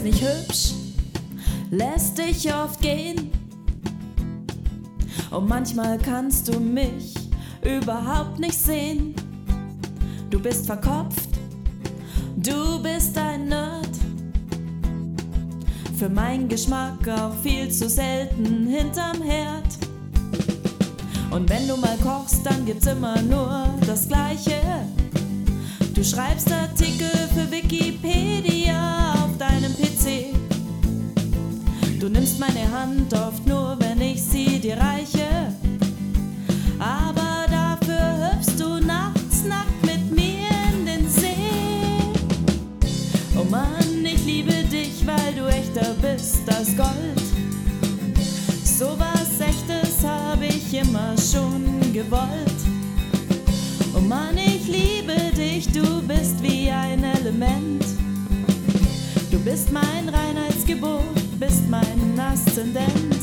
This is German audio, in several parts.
ich hübsch, lässt dich oft gehen. Und manchmal kannst du mich überhaupt nicht sehen. Du bist verkopft, du bist ein Nerd. Für meinen Geschmack auch viel zu selten hinterm Herd. Und wenn du mal kochst, dann gibt's immer nur das Gleiche. Du schreibst Artikel für Wikipedia auf deinem PC. Du nimmst meine Hand oft nur, wenn ich sie dir reiche. Aber dafür hüpfst du nachts nackt mit mir in den See. Oh Mann, ich liebe dich, weil du echter bist als Gold. So was Echtes hab ich immer schon gewollt. Oh Mann, ich liebe dich, du bist wie ein Element. Du bist mein Reinheitsgebot, bist mein Aszendent.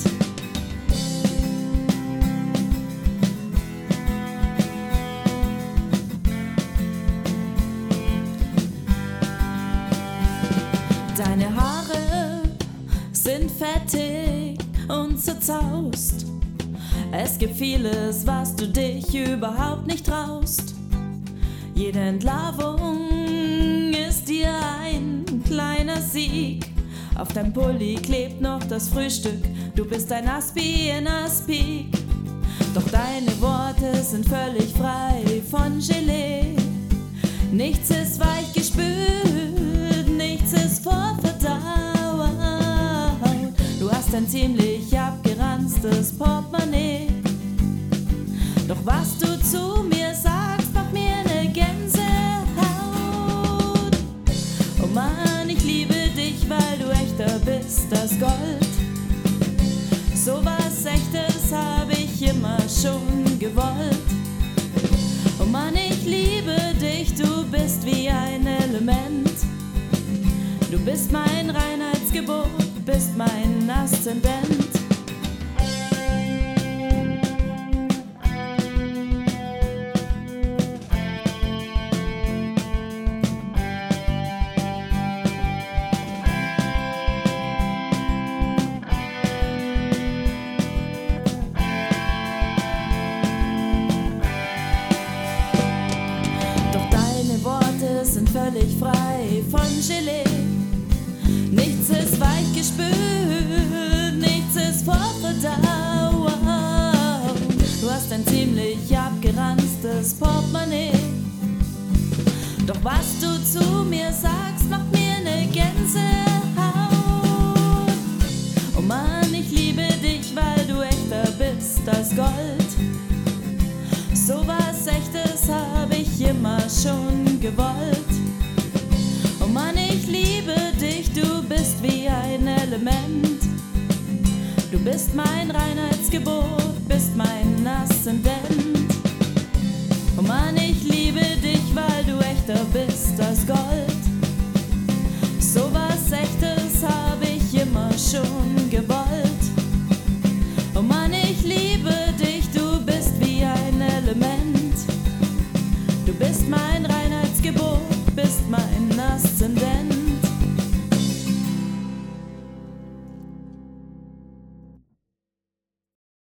Deine Haare sind fettig und zerzaust. Es gibt vieles, was du dich überhaupt nicht traust. Jede Entlarvung ist dir ein kleiner Sieg. Auf deinem Pulli klebt noch das Frühstück. Du bist ein Aspi in Aspik. Doch deine Worte sind völlig frei von Gelee. Nichts ist weich gespült, nichts ist vorverdaut. Du hast ein ziemlich abgeranztes Portemonnaie. Doch was du zu mir sagst, macht mir eine Gänsehaut. Oh Mann, ich liebe dich, weil du echter bist als Gold. So was Echtes hab ich immer schon gewollt. Oh Mann, ich liebe dich, du bist wie ein Element. Du bist mein Reinheitsgebot, bist mein Aszendent. Sind völlig frei von Gelee. Nichts ist weich gespült, nichts ist vorverdaut. Du hast ein ziemlich abgeranztes Portemonnaie. Doch was du zu mir sagst, macht mir eine Gänsehaut. Oh Mann, ich liebe dich, weil du echter bist als Gold. So was Echtes hab ich immer schon gewollt. Oh Mann, ich liebe dich, du bist wie ein Element. Du bist mein Reinheitsgebot, bist mein Aszendent. Oh Mann, ich liebe dich, weil du echter bist als Gold. So was Echtes hab ich immer schon gewollt. Oh Mann, ich liebe dich, du bist wie ein Element. Du bist mein Reinheitsgebot, bist mein